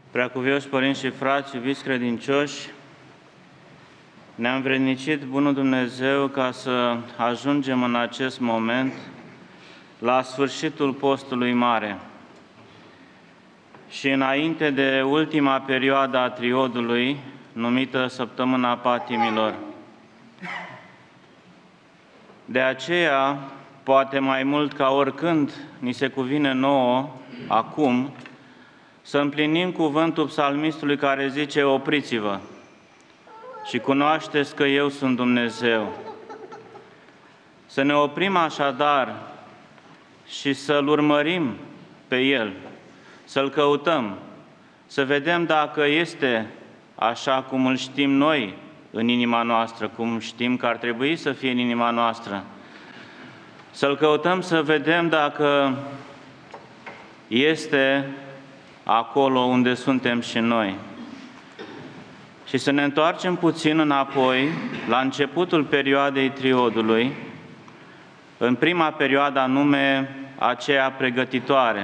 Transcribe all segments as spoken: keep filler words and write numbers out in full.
Preacuvioși părinți și frați, iubiți credincioși, ne-a învrednicit Bunul Dumnezeu ca să ajungem în acest moment la sfârșitul postului mare și înainte de ultima perioadă a triodului, numită Săptămâna Patimilor. De aceea, poate mai mult ca oricând, ni se cuvine nouă, acum, să împlinim cuvântul psalmistului care zice: opriți-vă și cunoașteți că eu sunt Dumnezeu. Să ne oprim așadar și să-L urmărim pe El, să-L căutăm, să vedem dacă este așa cum îl știm noi în inima noastră, cum știm că ar trebui să fie în inima noastră. Să-L căutăm să vedem dacă este acolo unde suntem și noi. Și să ne întoarcem puțin înapoi, la începutul perioadei triodului, în prima perioadă anume aceea pregătitoare.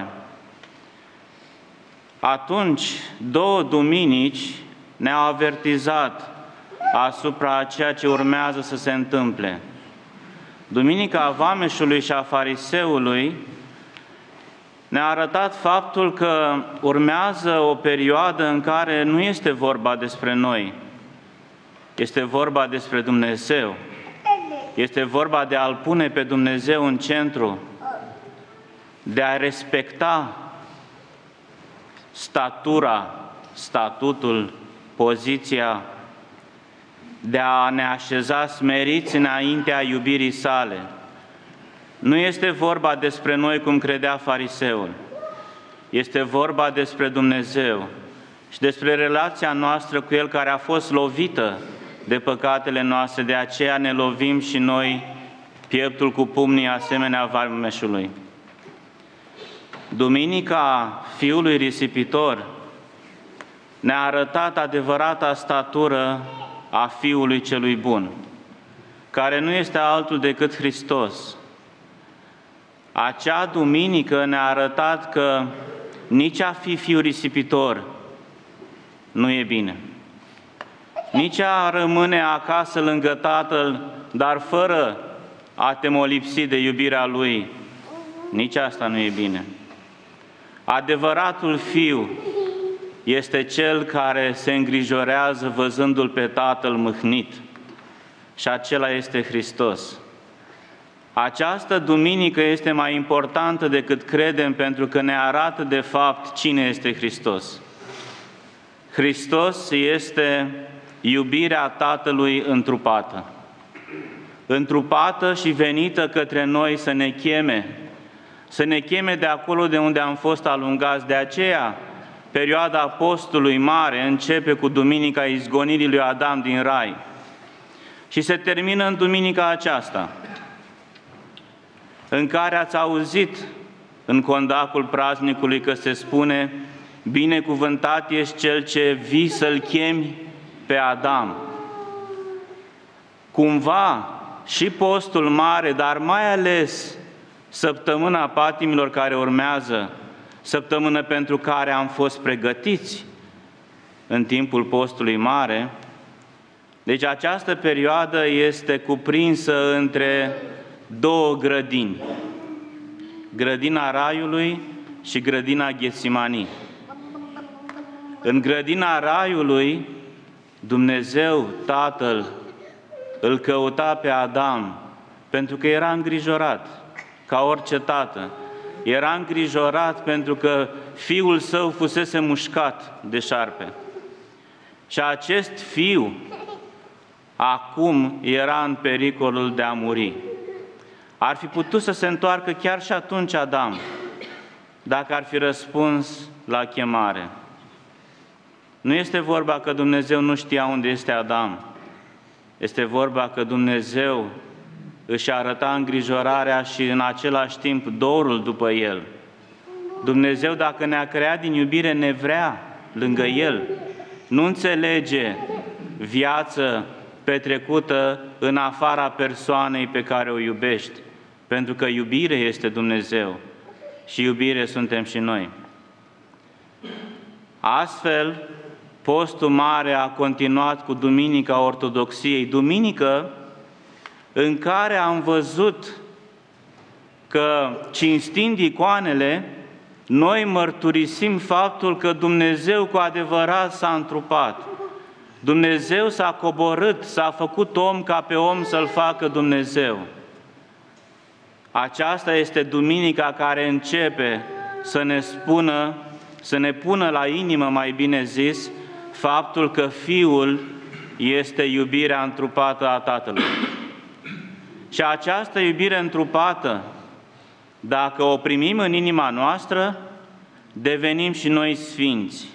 Atunci, două duminici ne-au avertizat asupra ceea ce urmează să se întâmple. Duminica vameșului și a fariseului ne-a arătat faptul că urmează o perioadă în care nu este vorba despre noi, este vorba despre Dumnezeu. Este vorba de a-L pune pe Dumnezeu în centru, de a respecta statura, statutul, poziția, de a ne așeza smeriți înaintea iubirii sale. Nu este vorba despre noi cum credea fariseul, este vorba despre Dumnezeu și despre relația noastră cu El care a fost lovită de păcatele noastre, de aceea ne lovim și noi pieptul cu pumnii asemenea vameșului. Duminica Fiului Risipitor ne-a arătat adevărata statură a Fiului Celui Bun, care nu este altul decât Hristos. Acea duminică ne-a arătat că nici a fi fiu risipitor nu e bine, nici a rămâne acasă lângă Tatăl, dar fără a te molipsi de iubirea Lui, nici asta nu e bine. Adevăratul fiu este cel care se îngrijorează văzându-L pe Tatăl mâhnit și acela este Hristos. Această duminică este mai importantă decât credem pentru că ne arată de fapt cine este Hristos. Hristos este iubirea Tatălui întrupată. Întrupată și venită către noi să ne cheme, să ne cheme de acolo de unde am fost alungați. De aceea, perioada postului mare începe cu duminica izgonirii lui Adam din Rai și se termină în duminica aceasta, în care ați auzit în condacul praznicului că se spune: binecuvântat ești cel ce vii să-l chemi pe Adam. Cumva și postul mare, dar mai ales săptămâna patimilor care urmează, săptămână pentru care am fost pregătiți în timpul postului mare, deci această perioadă este cuprinsă între două grădini, grădina Raiului și grădina Ghetsimanii. În grădina Raiului, Dumnezeu Tatăl îl căuta pe Adam pentru că era îngrijorat, ca orice tată. Era îngrijorat pentru că fiul său fusese mușcat de șarpe. Și acest fiu acum era în pericolul de a muri. Ar fi putut să se întoarcă chiar și atunci Adam, dacă ar fi răspuns la chemare. Nu este vorba că Dumnezeu nu știa unde este Adam. Este vorba că Dumnezeu își arăta îngrijorarea și în același timp dorul după el. Dumnezeu, dacă ne-a creat din iubire, ne vrea lângă El. Nu înțelege viață petrecută în afara persoanei pe care o iubești, pentru că iubire este Dumnezeu și iubire suntem și noi. Astfel, postul mare a continuat cu Duminica Ortodoxiei, duminică în care am văzut că, cinstind icoanele, noi mărturisim faptul că Dumnezeu cu adevărat s-a întrupat. Dumnezeu s-a coborât, s-a făcut om ca pe om să-L facă Dumnezeu. Aceasta este duminica care începe să ne spună, să ne pună la inimă, mai bine zis, faptul că Fiul este iubirea întrupată a Tatălui. Și această iubire întrupată, dacă o primim în inima noastră, devenim și noi sfinți.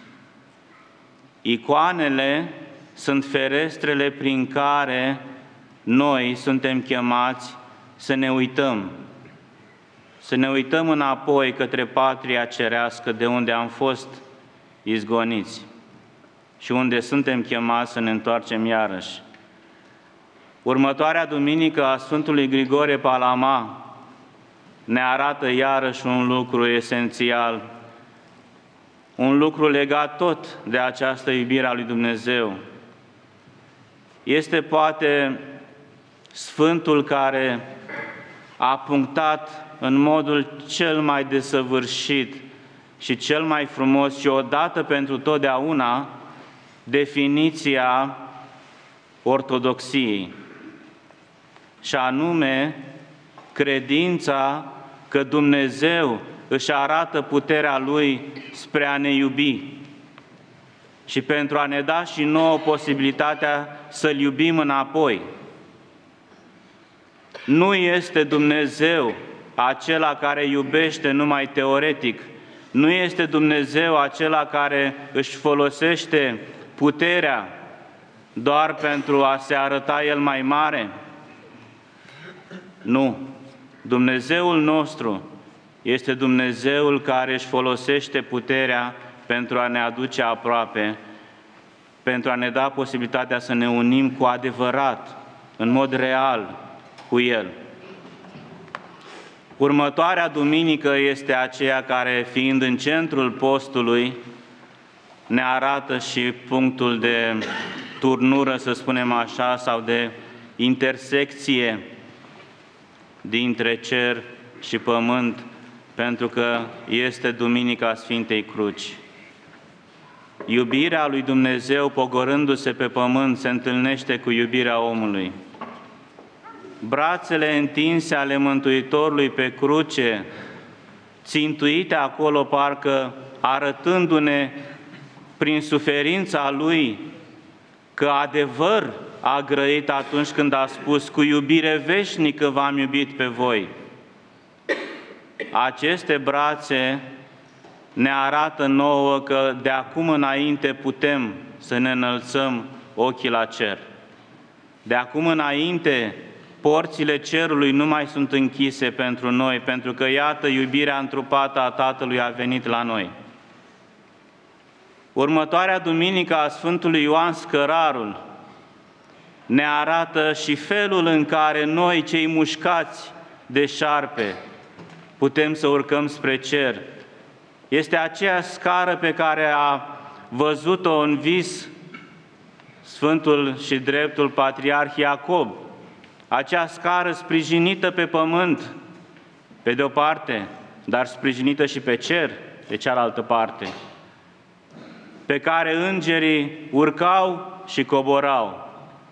Icoanele sunt ferestrele prin care noi suntem chemați să ne uităm, să ne uităm înapoi către patria cerească de unde am fost izgoniți și unde suntem chemați să ne întoarcem iarăși. Următoarea duminică a Sfântului Grigore Palama ne arată iarăși un lucru esențial, un lucru legat tot de această iubire a lui Dumnezeu. Este poate Sfântul care a punctat în modul cel mai desăvârșit și cel mai frumos și odată pentru totdeauna definiția ortodoxiei, și anume credința că Dumnezeu își arată puterea Lui spre a ne iubi și pentru a ne da și nouă posibilitatea să-L iubim înapoi. Nu este Dumnezeu acela care iubește numai teoretic, nu este Dumnezeu acela care își folosește puterea doar pentru a se arăta El mai mare. Nu. Dumnezeul nostru este Dumnezeul care își folosește puterea pentru a ne aduce aproape, pentru a ne da posibilitatea să ne unim cu adevărat, în mod real, cu El. Următoarea duminică este aceea care, fiind în centrul postului, ne arată și punctul de turnură, să spunem așa, sau de intersecție dintre cer și pământ, pentru că este Duminica Sfintei Cruci. Iubirea lui Dumnezeu, pogorându-se pe pământ, se întâlnește cu iubirea omului. Brațele întinse ale Mântuitorului pe cruce, țintuite acolo, parcă arătându-ne prin suferința Lui că adevăr a grăit atunci când a spus: cu iubire veșnică v-am iubit pe voi. Aceste brațe ne arată nouă că de acum înainte putem să ne înălțăm ochii la cer. De acum înainte, porțile cerului nu mai sunt închise pentru noi, pentru că, iată, iubirea întrupată a Tatălui a venit la noi. Următoarea duminică a Sfântului Ioan Scărarul ne arată și felul în care noi, cei mușcați de șarpe, putem să urcăm spre cer. Este aceea scară pe care a văzut-o în vis Sfântul și dreptul Patriarh Iacob, acea scară sprijinită pe pământ, pe de o parte, dar sprijinită și pe cer, de cealaltă parte, pe care îngerii urcau și coborau.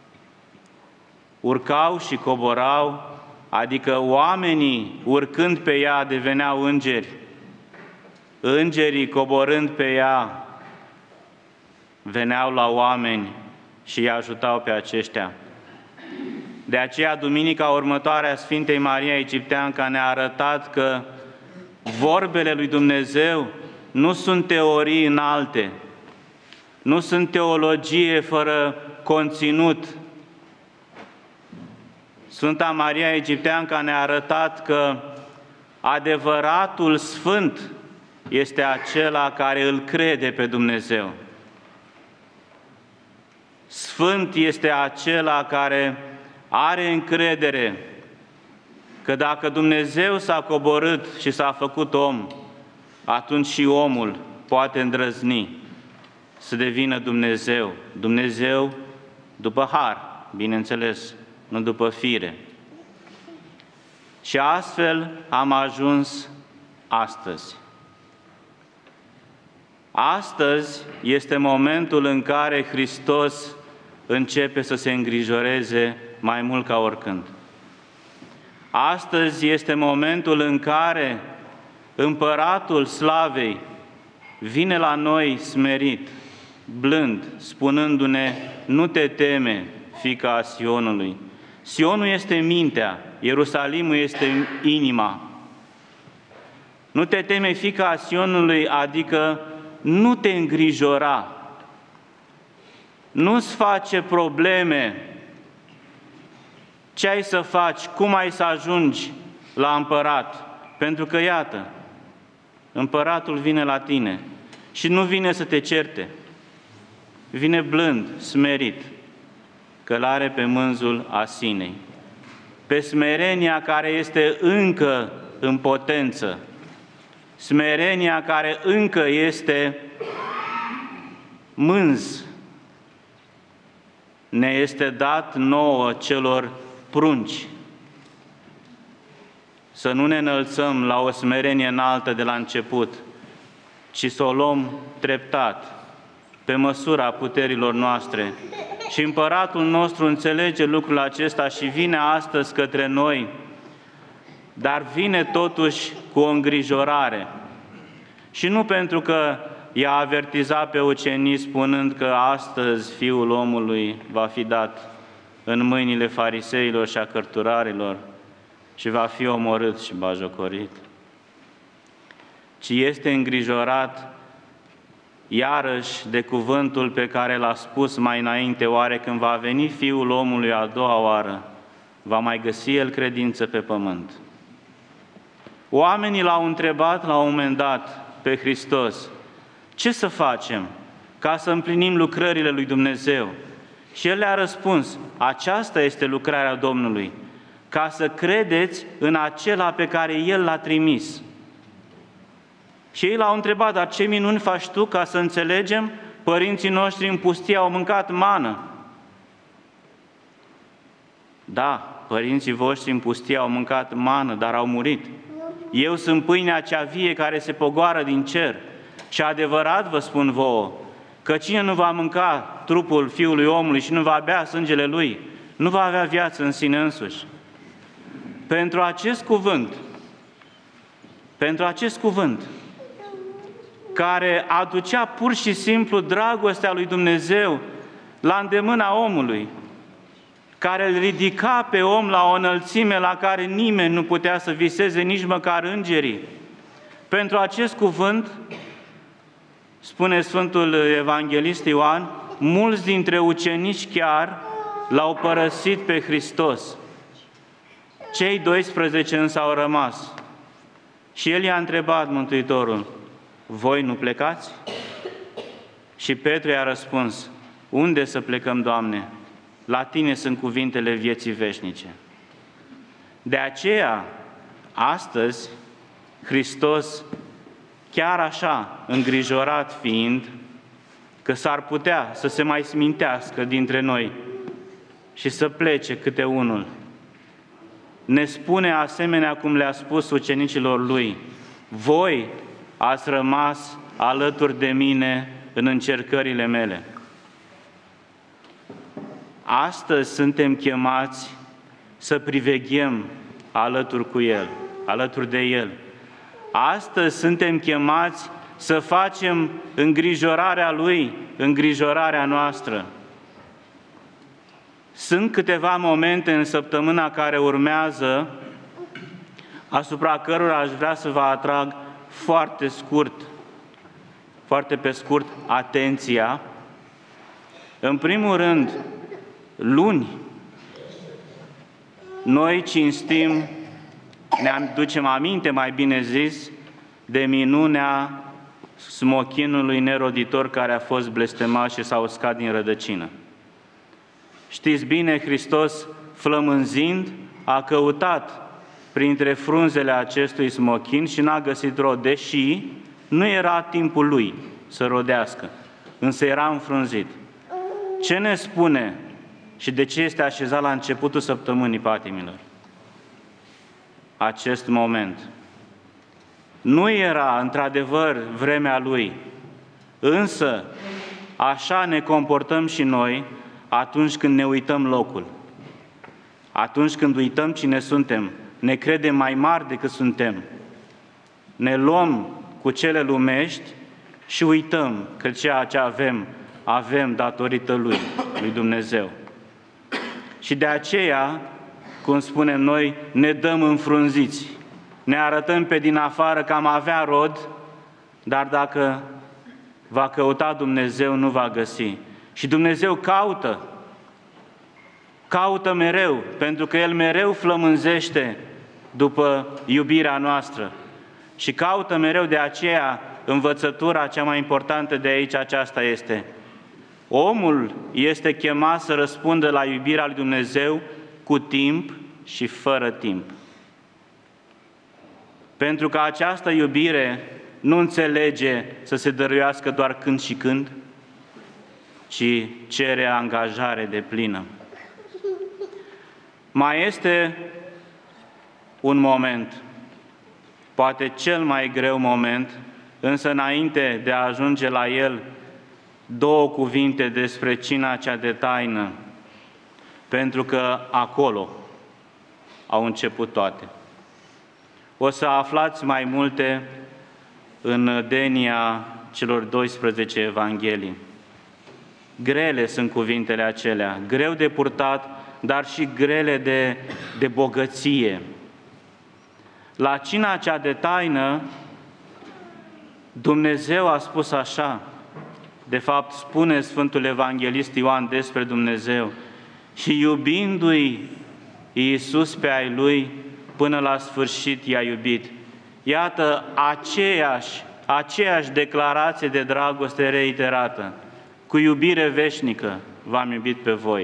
Urcau și coborau, adică oamenii, urcând pe ea, deveneau îngeri. Îngerii, coborând pe ea, veneau la oameni și îi ajutau pe aceștia. De aceea, duminica următoare a Sfintei Maria Egipteanca ne-a arătat că vorbele lui Dumnezeu nu sunt teorii înalte, nu sunt teologie fără conținut. Sfânta Maria Egipteanca ne-a arătat că adevăratul sfânt este acela care îl crede pe Dumnezeu. Sfânt este acela care are încredere că dacă Dumnezeu s-a coborât și s-a făcut om, atunci și omul poate îndrăzni să devină Dumnezeu. Dumnezeu după har, bineînțeles, nu după fire. Și astfel am ajuns astăzi. Astăzi este momentul în care Hristos începe să se îngrijoreze mai mult ca oricând. Astăzi este momentul în care Împăratul Slavei vine la noi smerit, blând, spunându-ne: nu te teme, fiica a Sionului. Sionul este mintea, Ierusalimul este inima. Nu te teme, fiica a Sionului, adică nu te îngrijora, nu-ți face probleme ce ai să faci, cum ai să ajungi la împărat, pentru că, iată, împăratul vine la tine și nu vine să te certe, vine blând, smerit, călare pe mânzul asinei, pe smerenia care este încă în potență, smerenia care încă este mânz, ne este dat nouă celor prunci. Să nu ne înălțăm la o smerenie înaltă de la început, ci să o luăm treptat, pe măsura puterilor noastre. Și Împăratul nostru înțelege lucrul acesta și vine astăzi către noi, dar vine totuși cu o îngrijorare. Și nu pentru că i-a avertizat pe ucenici spunând că astăzi Fiul omului va fi dat în mâinile fariseilor și a cărturarilor și va fi omorât și bajocorit, ci este îngrijorat iarăși de cuvântul pe care l-a spus mai înainte: oare când va veni Fiul omului a doua oară, va mai găsi El credință pe pământ? Oamenii l-au întrebat la un moment dat pe Hristos: ce să facem ca să împlinim lucrările lui Dumnezeu? Și El le-a răspuns: aceasta este lucrarea Domnului, ca să credeți în acela pe care El l-a trimis. Și ei l-au întrebat: dar ce minuni faci tu ca să înțelegem? Părinții noștri în pustie au mâncat mană. Da, părinții voștri în pustie au mâncat mană, dar au murit. Eu sunt pâinea cea vie care se pogoară din cer. Și adevărat vă spun vouă, că cine nu va mânca trupul Fiului omului și nu va bea sângele Lui, nu va avea viață în sine însuși. Pentru acest cuvânt, pentru acest cuvânt, care aducea pur și simplu dragostea lui Dumnezeu la îndemâna omului, care îl ridica pe om la o înălțime la care nimeni nu putea să viseze, nici măcar îngerii. Pentru acest cuvânt, spune Sfântul Evanghelist Ioan, mulți dintre ucenici chiar l-au părăsit pe Hristos. Cei doisprezece însă au rămas. Și El i-a întrebat Mântuitorul: voi nu plecați? Și Petru i-a răspuns: unde să plecăm, Doamne? La Tine sunt cuvintele vieții veșnice. De aceea, astăzi, Hristos, chiar așa, îngrijorat fiind, că s-ar putea să se mai smintească dintre noi și să plece câte unul, ne spune asemenea cum le-a spus ucenicilor Lui: voi ați rămas alături de mine în încercările mele. Astăzi suntem chemați să priveghem alături cu El, alături de El. Astăzi suntem chemați să facem îngrijorarea Lui, îngrijorarea noastră. Sunt câteva momente în săptămâna care urmează, asupra cărora aș vrea să vă atrag foarte scurt, foarte pe scurt, atenția. În primul rând, luni, noi cinstim, ne aducem aminte, mai bine zis, de minunea smochinului neroditor care a fost blestemat și s-a uscat din rădăcină. Știți bine, Hristos, flămânzind, a căutat printre frunzele acestui smochin și n-a găsit rod, deși nu era timpul lui să rodească. însă era înfrunzit. Ce ne spune și de ce este așezat la începutul săptămânii patimilor? Acest moment. Nu era, într-adevăr, vremea Lui, însă așa ne comportăm și noi atunci când ne uităm locul. Atunci când uităm cine suntem, ne credem mai mari decât suntem. Ne luăm cu cele lumești și uităm că ceea ce avem, avem datorită Lui, lui Dumnezeu. Și de aceea, cum spunem noi, ne dăm înfrunziți. Ne arătăm pe din afară că am avea rod, dar dacă va căuta Dumnezeu, nu va găsi. Și Dumnezeu caută, caută mereu, pentru că El mereu flămânzește după iubirea noastră. Și caută mereu, de aceea învățătura cea mai importantă de aici aceasta este: omul este chemat să răspundă la iubirea lui Dumnezeu cu timp și fără timp. Pentru că această iubire nu înțelege să se dăruiască doar când și când, ci cere angajare deplină. Mai este un moment, poate cel mai greu moment, însă înainte de a ajunge la el, două cuvinte despre cina cea de taină, pentru că acolo au început toate. O să aflați mai multe în denia celor doisprezece evanghelii. Grele sunt cuvintele acelea, greu de purtat, dar și grele de, de bogăție. La cina cea de taină, Dumnezeu a spus așa, de fapt spune Sfântul Evanghelist Ioan despre Dumnezeu: și iubindu-i Iisus pe ai Lui, până la sfârșit i-a iubit. Iată aceeași, aceeași declarație de dragoste reiterată. Cu iubire veșnică v-am iubit pe voi.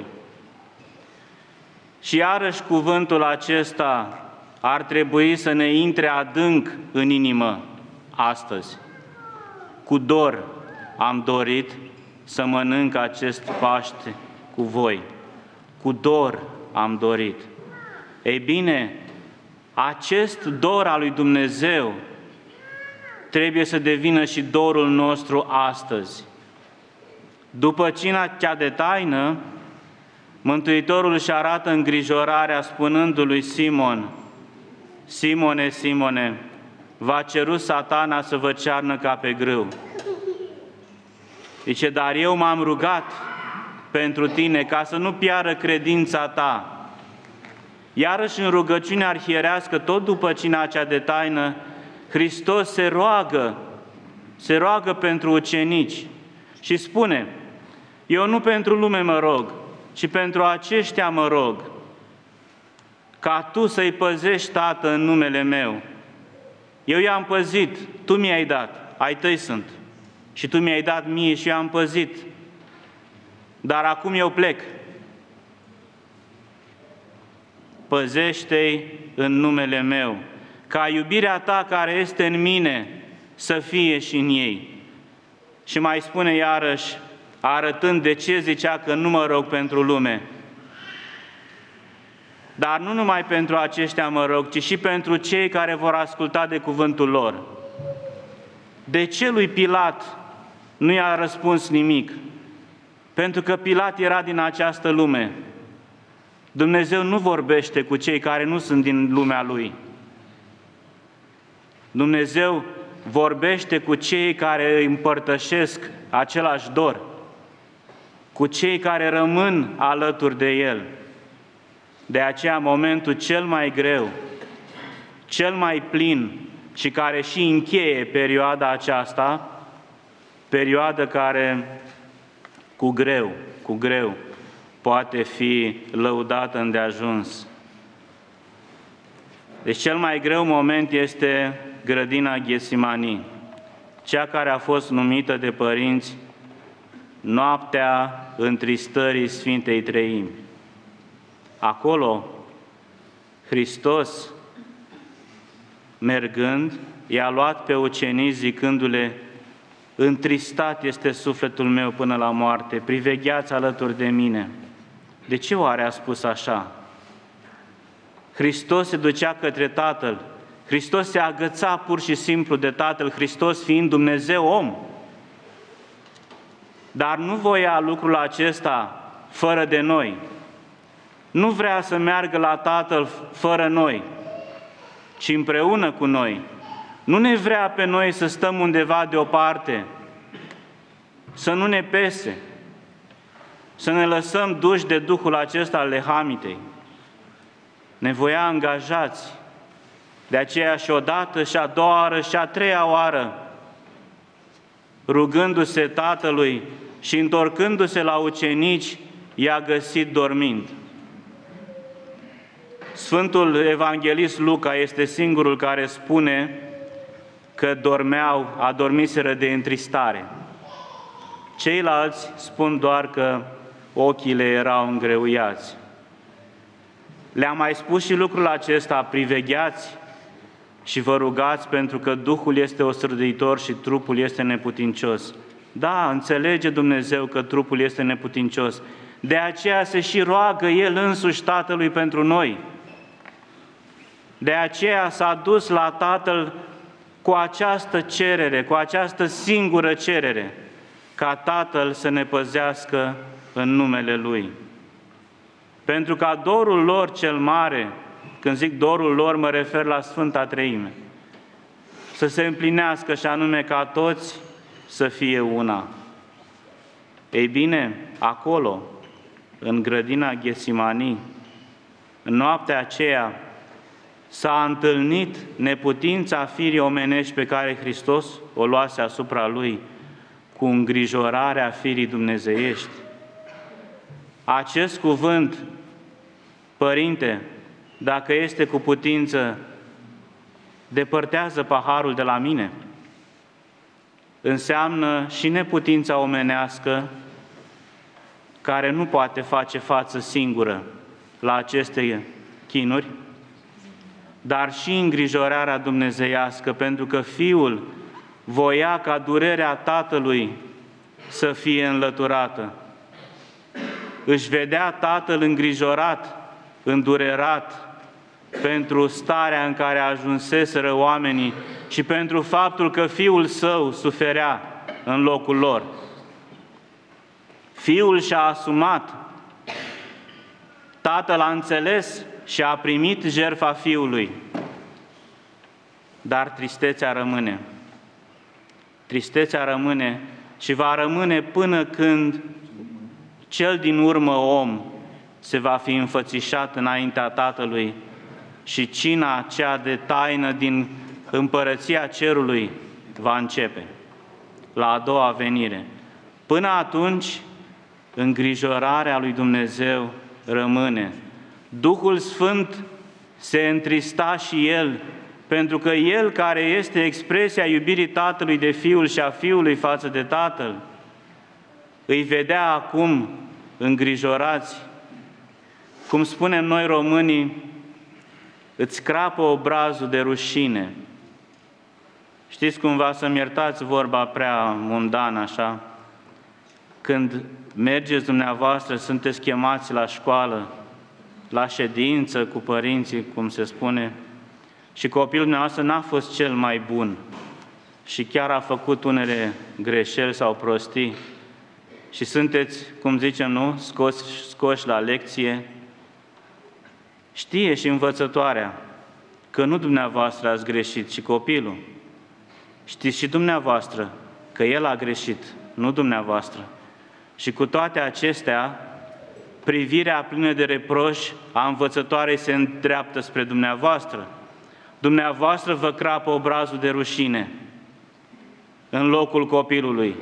Și iarăși cuvântul acesta ar trebui să ne intre adânc în inimă astăzi. Cu dor am dorit să mănânc acest Paște cu voi. Cu dor am dorit. Ei bine, acest dor al lui Dumnezeu trebuie să devină și dorul nostru astăzi. După cina cea de taină, Mântuitorul își arată îngrijorarea spunându-lui Simon: Simone, Simone, v-a cerut Satana să vă cearnă ca pe grâu. Zice, dar eu m-am rugat pentru tine ca să nu piară credința ta. Iarăși în rugăciunea arhierească, tot după cina cea de taină, Hristos se roagă, se roagă pentru ucenici și spune: eu nu pentru lume mă rog, ci pentru aceștia mă rog, ca Tu să-i păzești, Tată, în numele meu. Eu i-am păzit, Tu mi-ai dat, ai Tăi sunt, și Tu mi-ai dat mie și eu am păzit. Dar acum eu plec. Păzește-i în numele meu, ca iubirea Ta care este în mine să fie și în ei. Și mai spune iarăși, arătând de ce zicea că nu mă rog pentru lume. Dar nu numai pentru aceștia mă rog, ci și pentru cei care vor asculta de cuvântul lor. De ce lui Pilat nu i-a răspuns nimic? Pentru că Pilat era din această lume. Dumnezeu nu vorbește cu cei care nu sunt din lumea Lui. Dumnezeu vorbește cu cei care îi împărtășesc același dor, cu cei care rămân alături de El. De aceea, momentul cel mai greu, cel mai plin și care și încheie perioada aceasta, perioadă care cu greu, cu greu, poate fi lăudată îndeajuns. Deci cel mai greu moment este grădina Ghesimani, cea care a fost numită de părinți noaptea întristării Sfintei Treimi. Acolo, Hristos, mergând, i-a luat pe ucenici zicându-le: Întristat este sufletul meu până la moarte, privegheați alături de mine. De ce oare a spus așa? Hristos se ducea către Tatăl, Hristos se agăța pur și simplu de Tatăl, Hristos fiind Dumnezeu om. Dar nu voia lucrul acesta fără de noi. Nu vrea să meargă la Tatăl fără noi, ci împreună cu noi. Nu ne vrea pe noi să stăm undeva deoparte, să nu ne pese, să ne lăsăm duși de duhul acesta al lehamitei. Ne voia angajați. De aceea și odată, și a doua oară, și a treia oară, rugându-se Tatălui și întorcându-se la ucenici, i-a găsit dormind. Sfântul Evanghelist Luca este singurul care spune că dormeau, adormiseră de întristare. Ceilalți spun doar că ochii le erau îngreuiați. Le-am mai spus și lucrul acesta, privegheați și vă rugați pentru că Duhul este ostrăduitor și trupul este neputincios. Da, înțelege Dumnezeu că trupul este neputincios. De aceea se și roagă El însuși Tatălui pentru noi. De aceea s-a dus la Tatăl cu această cerere, cu această singură cerere, ca Tatăl să ne păzească în numele Lui. Pentru ca dorul lor cel mare, când zic dorul lor, mă refer la Sfânta Treime, să se împlinească și anume ca toți să fie una. Ei bine, acolo, în grădina Ghesimanii, în noaptea aceea, s-a întâlnit neputința firii omenești pe care Hristos o luase asupra Lui cu îngrijorarea firii dumnezeiești. Acest cuvânt, Părinte, dacă este cu putință, depărtează paharul de la mine, înseamnă și neputința omenească care nu poate face față singură la aceste chinuri, dar și îngrijorarea dumnezeiască, pentru că Fiul voia ca durerea Tatălui să fie înlăturată. Își vedea Tatăl îngrijorat, îndurerat pentru starea în care ajunseseră oamenii și pentru faptul că Fiul Său suferea în locul lor. Fiul și-a asumat, Tatăl a înțeles și a primit jertfa Fiului, dar tristețea rămâne. Tristețea rămâne și va rămâne până când cel din urmă om se va fi înfățișat înaintea Tatălui și cina cea de taină din împărăția cerului va începe, la a doua venire. Până atunci, îngrijorarea lui Dumnezeu rămâne. Duhul Sfânt se întrista și El, pentru că El, care este expresia iubirii Tatălui de Fiul și a Fiului față de Tatăl, îi vedea acum îngrijorați. Cum spunem noi românii, îți crapă obrazul de rușine. Știți cumva, să-mi iertați vorba prea mundană așa, când mergeți dumneavoastră, sunteți chemați la școală, la ședință cu părinții, cum se spune, și copilul dumneavoastră n-a fost cel mai bun și chiar a făcut unele greșeli sau prostii și sunteți, cum zicem, nu, scoși, scoși la lecție, știe și învățătoarea că nu dumneavoastră ați greșit, ci copilul. Știți și dumneavoastră că el a greșit, nu dumneavoastră. Și cu toate acestea, privirea plină de reproș a învățătoarei se îndreaptă spre dumneavoastră. Dumneavoastră vă crapă obrazul de rușine în locul copilului.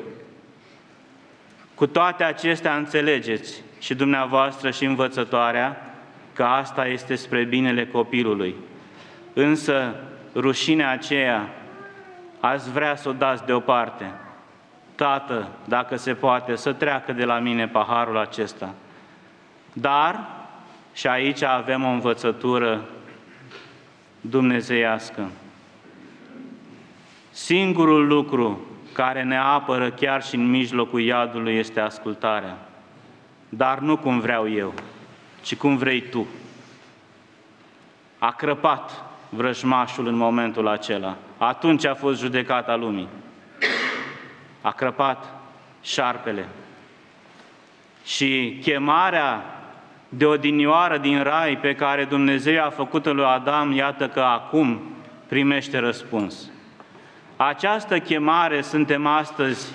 Cu toate acestea înțelegeți și dumneavoastră și învățătoarea că asta este spre binele copilului. Însă rușinea aceea ați vrea să o dați deoparte. Tată, dacă se poate, să treacă de la mine paharul acesta. Dar, și aici avem o învățătură dumnezeiască, singurul lucru care ne apără chiar și în mijlocul iadului este ascultarea. Dar nu cum vreau eu, ci cum vrei Tu. A crăpat vrăjmașul în momentul acela. Atunci a fost judecata lumii. A crăpat șarpele. Și chemarea de odinioară din rai pe care Dumnezeu a făcut-o lui Adam, iată că acum primește răspuns. Această chemare suntem astăzi,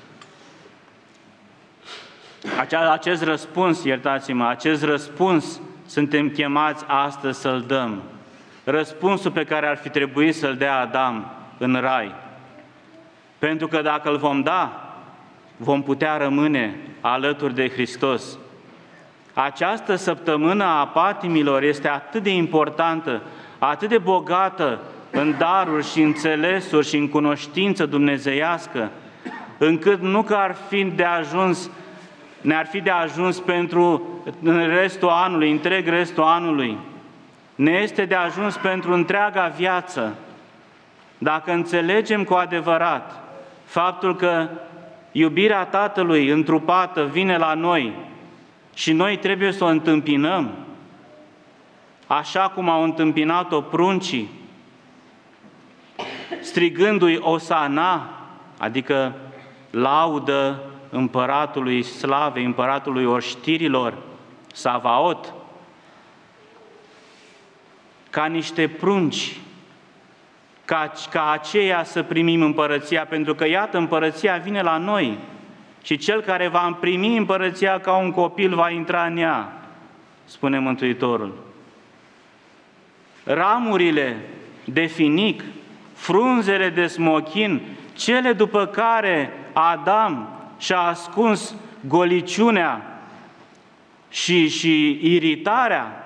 acest răspuns, iertați-mă, acest răspuns suntem chemați astăzi să-l dăm. Răspunsul pe care ar fi trebuit să-l dea Adam în rai. Pentru că dacă îl vom da, vom putea rămâne alături de Hristos. Această săptămână a patimilor este atât de importantă, atât de bogată în daruri și înțelesuri și în cunoștință dumnezeiască, încât nu că ar fi de ajuns, ne-ar fi de ajuns pentru restul anului, întreg restul anului. Ne este de ajuns pentru întreaga viață. Dacă înțelegem cu adevărat faptul că iubirea Tatălui întrupată vine la noi și noi trebuie să o întâmpinăm, așa cum au întâmpinat-o pruncii, strigându-i Osana, adică laudă împăratului slavei, împăratului oștirilor, Savaot, ca niște prunci, ca, ca aceea să primim împărăția, pentru că, iată, împărăția vine la noi și cel care va primi împărăția ca un copil va intra în ea, spune Mântuitorul. Ramurile de finic, frunzele de smochin, cele după care Adam și-a ascuns goliciunea și, și iritarea,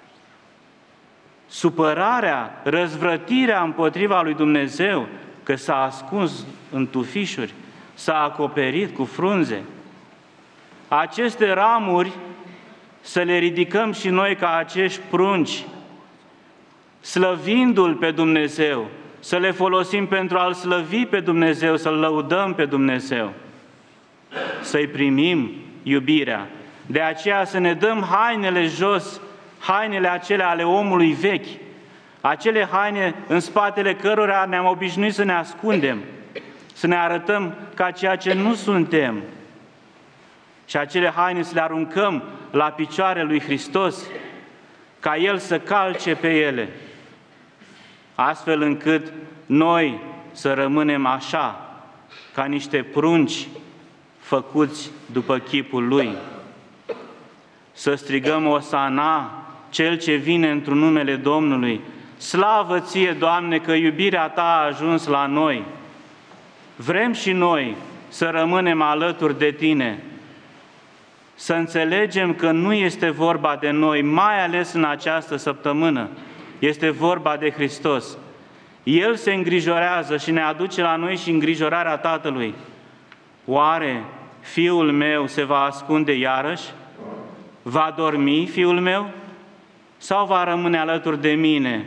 supărarea, răzvrătirea împotriva lui Dumnezeu, că s-a ascuns în tufișuri, s-a acoperit cu frunze. Aceste ramuri să le ridicăm și noi ca acești prunci, slăvindu-L pe Dumnezeu, să le folosim pentru a-L slăvi pe Dumnezeu, să-L lăudăm pe Dumnezeu, să-i primim iubirea. De aceea să ne dăm hainele jos, hainele acelea ale omului vechi, acele haine în spatele cărora ne-am obișnuit să ne ascundem, să ne arătăm ca ceea ce nu suntem. Și acele haine să le aruncăm la picioarele lui Hristos, ca El să calce pe ele, astfel încât noi să rămânem așa, ca niște prunci făcuți după chipul Lui. Să strigăm Osana, Cel ce vine într-un numele Domnului. Slavă Ție, Doamne, că iubirea Ta a ajuns la noi. Vrem și noi să rămânem alături de Tine, să înțelegem că nu este vorba de noi, mai ales în această săptămână, este vorba de Hristos. El se îngrijorează și ne aduce la noi și îngrijorarea Tatălui. Oare fiul meu se va ascunde iarăși? Va dormi fiul meu? Sau va rămâne alături de mine?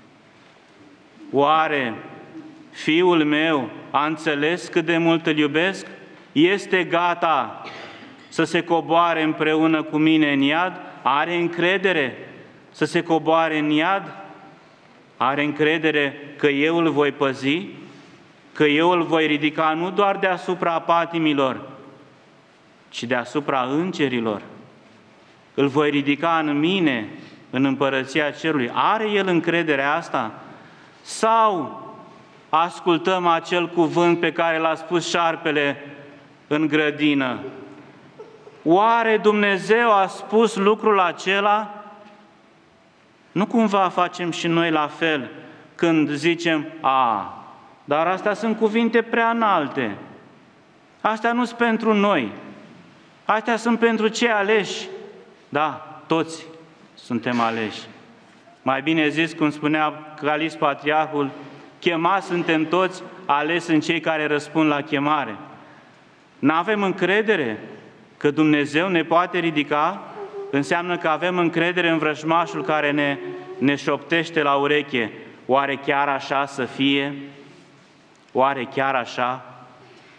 Oare fiul meu a înțeles cât de mult îl iubesc? Este gata să se coboare împreună cu mine în iad? Are încredere să se coboare în iad? Are încredere că eu îl voi păzi? Că eu îl voi ridica nu doar deasupra patimilor, ci deasupra îngerilor? Îl voi ridica în mine, în împărăția cerului. Are el încrederea asta? Sau ascultăm acel cuvânt pe care l-a spus șarpele în grădină? Oare Dumnezeu a spus lucrul acela? Nu cumva facem și noi la fel când zicem, a, dar astea sunt cuvinte prea înalte, astea nu sunt pentru noi, astea sunt pentru cei aleși. Da, toți suntem aleși. Mai bine zis, cum spunea Calis Patriarhul, chemați suntem toți, ales sunt cei care răspund la chemare. N-avem încredere că Dumnezeu ne poate ridica? Înseamnă că avem încredere în vrăjmașul care ne, ne șoptește la ureche. Oare chiar așa să fie? Oare chiar așa?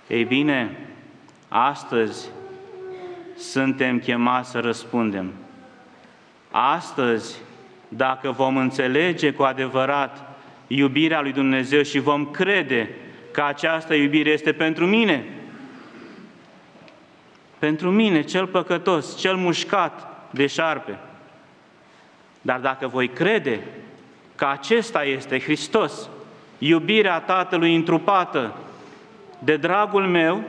Ei bine, astăzi suntem chemați să răspundem. Astăzi, dacă vom înțelege cu adevărat iubirea lui Dumnezeu și vom crede că această iubire este pentru mine, pentru mine, cel păcătos, cel mușcat de șarpe, dar dacă voi crede că acesta este Hristos, iubirea Tatălui întrupată de dragul meu,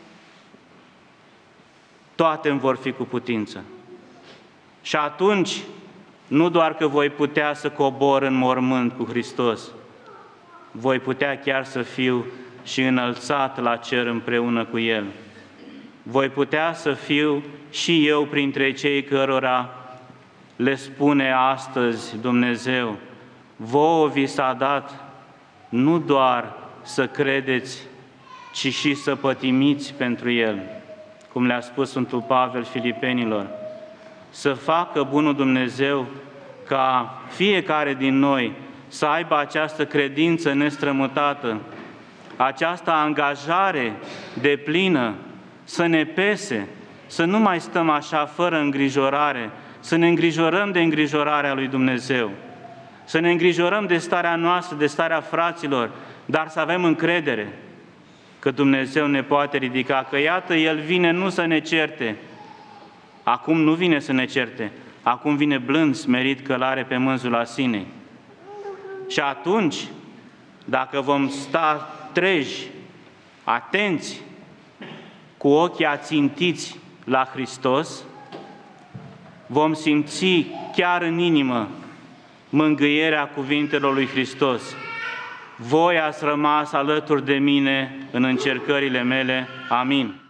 toate îmi vor fi cu putință. Și atunci, nu doar că voi putea să cobor în mormânt cu Hristos, voi putea chiar să fiu și înălțat la cer împreună cu El. Voi putea să fiu și eu printre cei cărora le spune astăzi Dumnezeu: vouă vi s-a dat nu doar să credeți, ci și să pătimiți pentru El, cum le-a spus Sfântul Pavel Filipenilor, să facă bunul Dumnezeu ca fiecare din noi să aibă această credință nestrămutată, această angajare deplină, să ne pese, să nu mai stăm așa fără îngrijorare, să ne îngrijorăm de îngrijorarea lui Dumnezeu, să ne îngrijorăm de starea noastră, de starea fraților, dar să avem încredere că Dumnezeu ne poate ridica, că iată, El vine nu să ne certe, acum nu vine să ne certe, acum vine blând, smerit, călare pe mânzul asinei. Și atunci, dacă vom sta treji, atenți, cu ochii ațintiți la Hristos, vom simți chiar în inimă mângâierea cuvintelor lui Hristos: voi ați rămas alături de mine în încercările mele. Amin.